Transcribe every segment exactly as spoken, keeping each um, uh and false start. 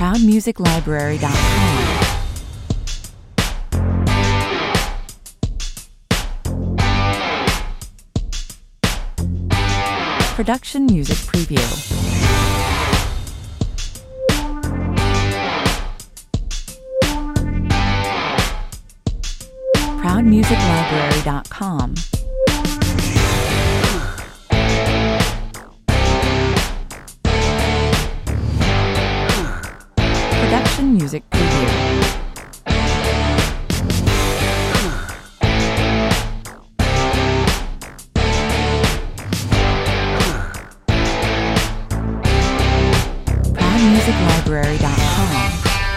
proud music library dot com. Production Music Preview. proud music library dot com. Production Music Preview. proud music library dot com.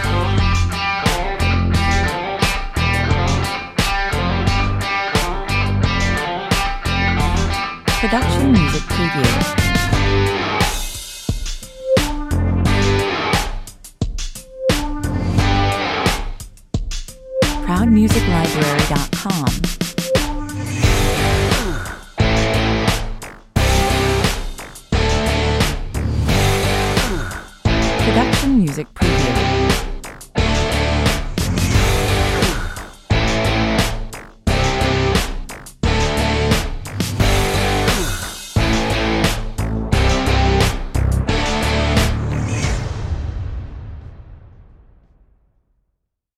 Production Music Preview. proud music library dot com. Production Music Preview.